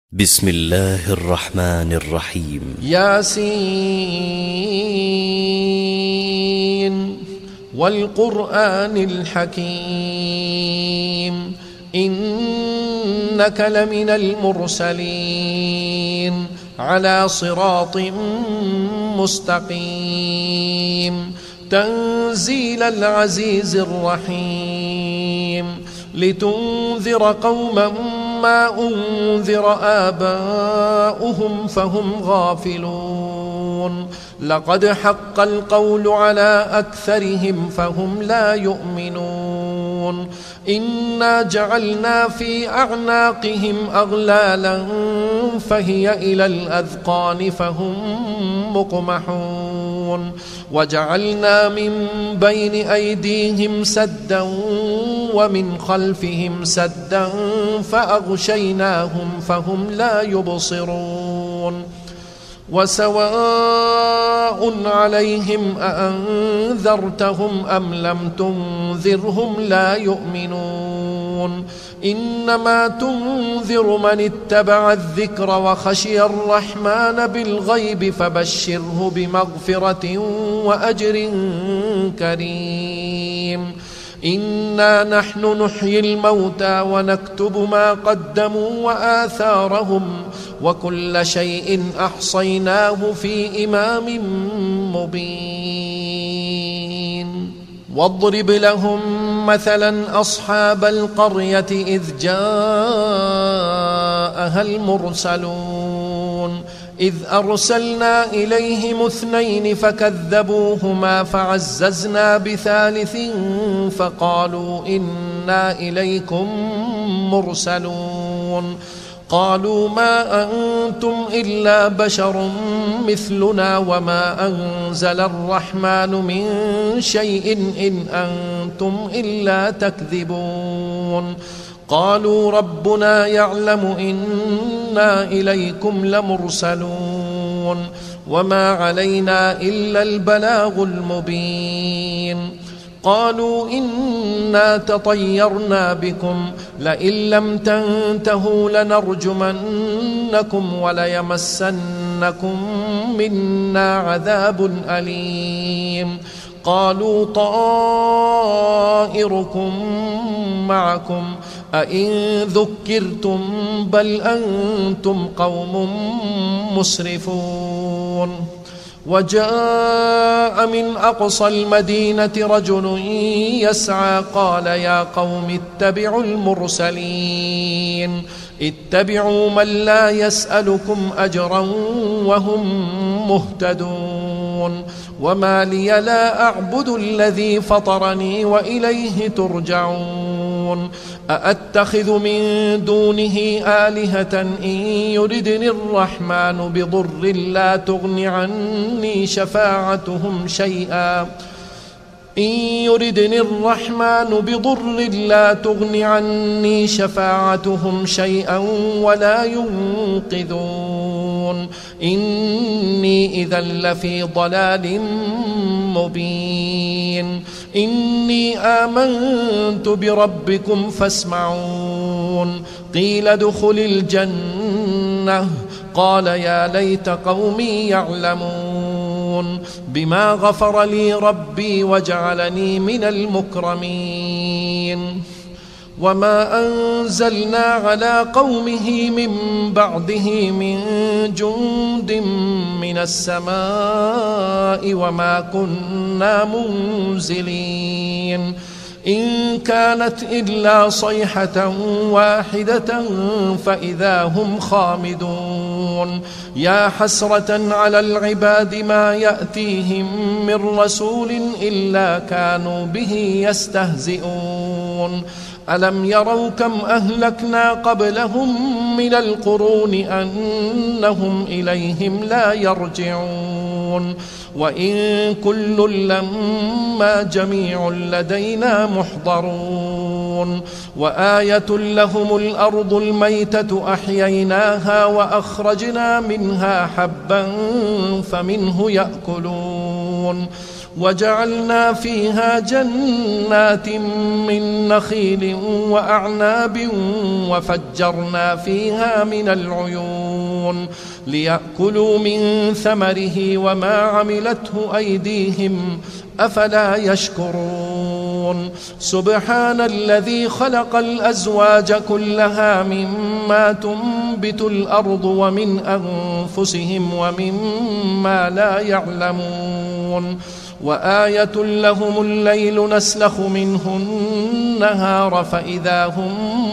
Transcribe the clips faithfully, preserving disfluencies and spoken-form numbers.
بسم الله الرحمن الرحيم. ياسين والقرآن الحكيم إنك لمن المرسلين على صراط مستقيم تنزيل العزيز الرحيم لتنذر قوما ما أنذر آباؤهم فهم غافلون لقد حق القول على أكثرهم فهم لا يؤمنون إنا جعلنا في أعناقهم أغلالا فهي إلى الأذقان فهم مقمحون وجعلنا من بين أيديهم سدا ومن خلفهم سدا فأغشيناهم فهم لا يبصرون وسواء عليهم أأنذرتهم أم لم تنذرهم لا يؤمنون إنما تنذر من اتبع الذكر وخشي الرحمن بالغيب فبشره بمغفرة وأجر كريم إنا نحن نحيي الموتى ونكتب ما قدموا وآثارهم وكل شيء أحصيناه في إمام مبين واضرب لهم مثلا أصحاب القرية إذ جاءها المرسلون إذ أرسلنا إليهم اثنين فكذبوهما فعززنا بثالث فقالوا إنا إليكم مرسلون قالوا ما أنتم إلا بشر مثلنا وما أنزل الرحمن من شيء إن أنتم إلا تكذبون قالوا ربنا يعلم إنا إليكم لمرسلون وما علينا إلا البلاغ المبين قالوا إنا تطيرنا بكم لئن لم تنتهوا لنرجمنكم وليمسنكم منا عذاب أليم قالوا طائركم معكم أئن ذكرتم بل أنتم قوم مسرفون وجاء من أقصى المدينة رجل يسعى قال يا قوم اتبعوا المرسلين اتبعوا من لا يسألكم أجرا وهم مهتدون وما لي لا أعبد الذي فطرني وإليه ترجعون أأتخذ من دونه آلهة إن يردني الرحمن بضر لا تغن عني شفاعتهم شيئا إن يردني الرحمن بضر لا تغن عني شفاعتهم شيئا ولا ينقذون إني إذا لفي ضلال مبين إني آمنت بربكم فاسمعون قيل ادخل الجنة قال يا ليت قومي يعلمون بما غفر لي ربي وجعلني من المكرمين وما أنزلنا على قومه من بعده من جند من السماء وما كنا منزلين إن كانت إلا صيحة واحدة فإذا هم خامدون يا حسرة على العباد ما يأتيهم من رسول إلا كانوا به يستهزئون ألم يروا كم أهلكنا قبلهم من القرون أنهم إليهم لا يرجعون وإن كل لما جميع لدينا محضرون وآية لهم الأرض الميتة أحييناها وأخرجنا منها حبا فمنه يأكلون وجعلنا فيها جنات من نخيل وأعناب وفجرنا فيها من العيون ليأكلوا من ثمره وما عملته أيديهم أفلا يشكرون سبحان الذي خلق الأزواج كلها مما تنبت الأرض ومن أنفسهم ومما لا يعلمون وآية لهم الليل نسلخ منه النهار فإذا هم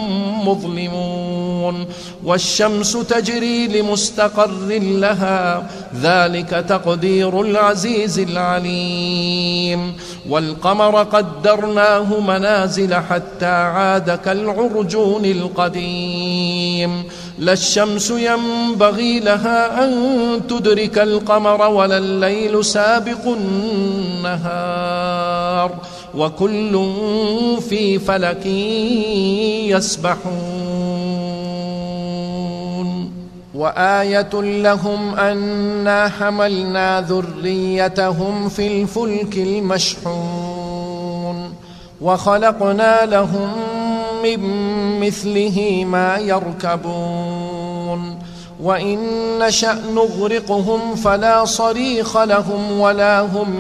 مظلمون والشمس تجري لمستقر لها ذلك تقدير العزيز العليم والقمر قدرناه منازل حتى عاد كالعرجون القديم لا الشمس ينبغي لها أن تدرك القمر ولا الليل سابق النهار وكل في فلك يسبحون وآية لهم أنا حملنا ذريتهم في الفلك المشحون وخلقنا لهم من مثله ما يركبون وإن نشأ نغرقهم فلا صريخ لهم ولا هم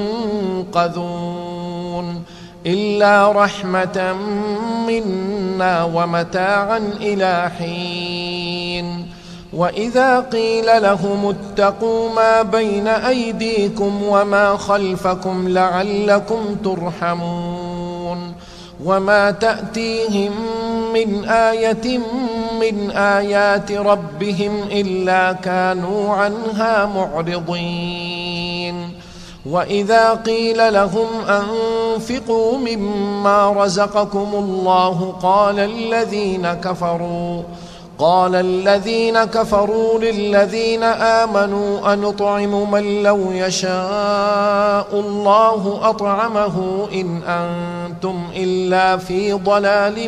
ينقذون إلا رحمة منا ومتاعا إلى حين وإذا قيل لهم اتقوا ما بين أيديكم وما خلفكم لعلكم ترحمون وما تأتيهم من آية من آيات ربهم إلا كانوا عنها معرضين وإذا قيل لهم أنفقوا مما رزقكم الله قال الذين كفروا قال الذين كفروا للذين آمنوا أنطعم من لو يشاء الله أطعمه إن أنتم إلا في ضلال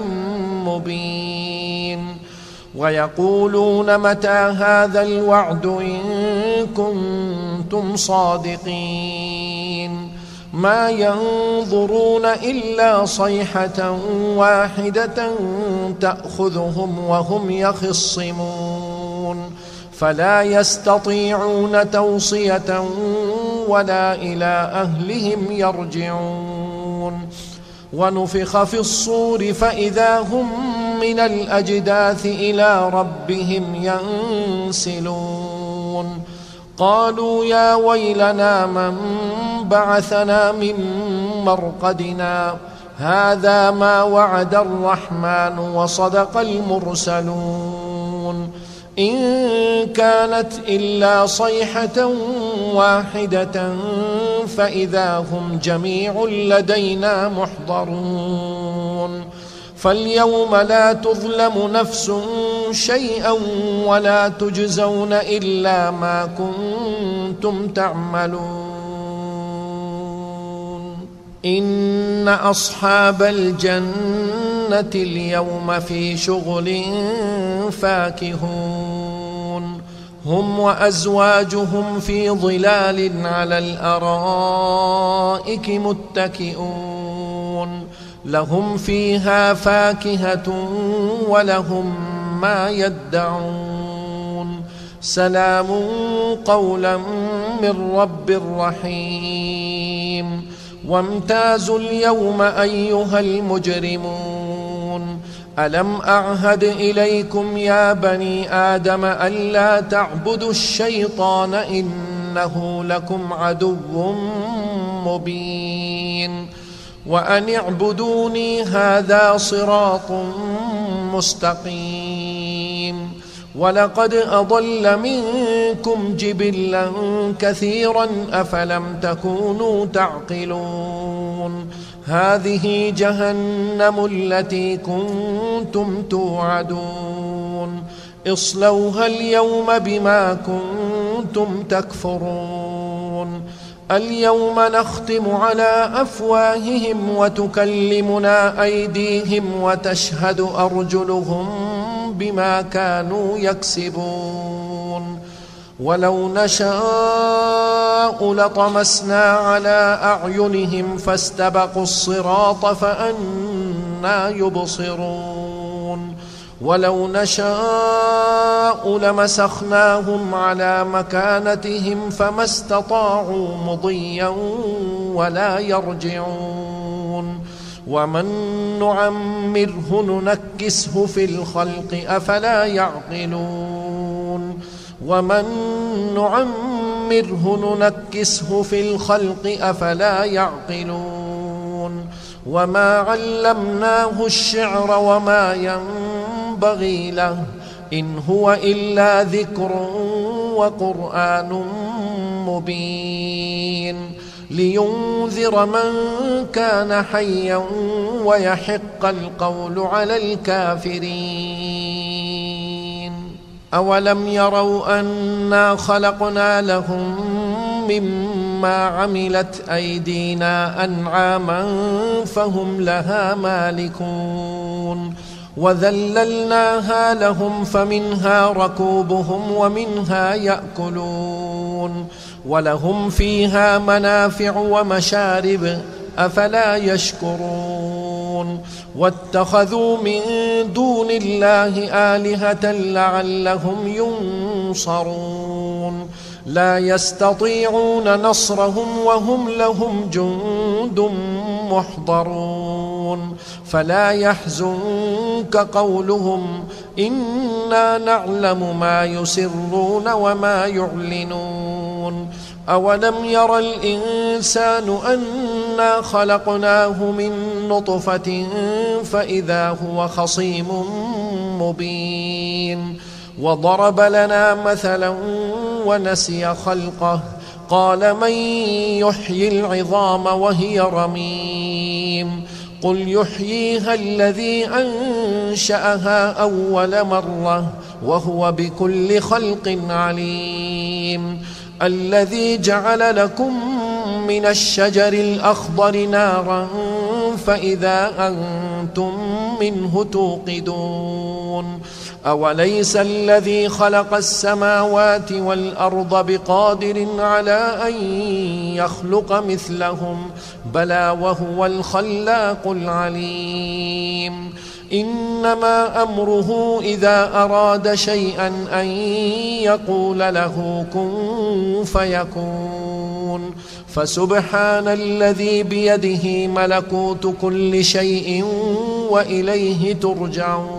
مبين ويقولون متى هذا الوعد إن كنتم صادقين ما ينظرون إلا صيحة واحدة تأخذهم وهم يخصمون فلا يستطيعون توصية ولا إلى أهلهم يرجعون ونفخ في الصور فإذا هم من الأجداث إلى ربهم ينسلون قالوا يا ويلنا من بعثنا من مرقدنا هذا ما وعد الرحمن وصدق المرسلون إن كانت إلا صيحة واحدة فإذا هم جميع لدينا محضرون فاليوم لا تظلم نفس شيئا ولا تجزون إلا ما كنتم تعملون إن أصحاب الجنة اليوم في شغل فاكهون هم وأزواجهم في ظلال على الأرائك متكئون لهم فيها فاكهة ولهم ما يدعون سلام قولا من رب رحيم وامتازوا اليوم أيها المجرمون ألم أعهد إليكم يا بني آدم ألا تعبدوا الشيطان إنه لكم عدو مبين وأن اعبدوني هذا صراط مستقيم ولقد أضل منكم جبلا كثيرا أفلم تكونوا تعقلون هذه جهنم التي كنتم توعدون اصلوها اليوم بما كنتم تكفرون اليوم نختم على أفواههم وتكلمنا أيديهم وتشهد أرجلهم بما كانوا يكسبون ولو نشاء لطمسنا على أعينهم فاستبقوا الصراط فأنى يبصرون ولو نشاء لمسخناهم على مكانتهم فما استطاعوا مضيا ولا يرجعون ومن نعمره ننكسه في الخلق أفلا يعقلون ومن نعمره ننكسه في الخلق أفلا يعقلون وما علمناه الشعر وما ينبغي له إن هو إلا ذكر وقرآن مبين لينذر من كان حيا ويحق القول على الكافرين أولم يروا أنا خلقنا لهم مما عملت أيدينا أنعاما فهم لها مالكون وذللناها لهم فمنها ركوبهم ومنها يأكلون ولهم فيها منافع ومشارب أفلا يشكرون واتخذوا من دون الله آلهة لعلهم ينصرون لا يستطيعون نصرهم وهم لهم جند محضرون فلا يحزنك قولهم إنا نعلم ما يسرون وما يعلنون أولم ير الإنسان أنا خلقناه من نطفة فإذا هو خصيم مبين وضرب لنا مثلا ونسي خلقه قال من يحيي العظام وهي رميم قل يحييها الذي أنشأها أول مرة وهو بكل خلق عليم الذي جعل لكم من الشجر الأخضر نارا فإذا أنتم منه توقدون أوليس الذي خلق السماوات والأرض بقادر على أن يخلق مثلهم بلى وهو الخلاق العليم إنما أمره إذا أراد شيئا أن يقول له كن فيكون فسبحان الذي بيده ملكوت كل شيء وإليه ترجعون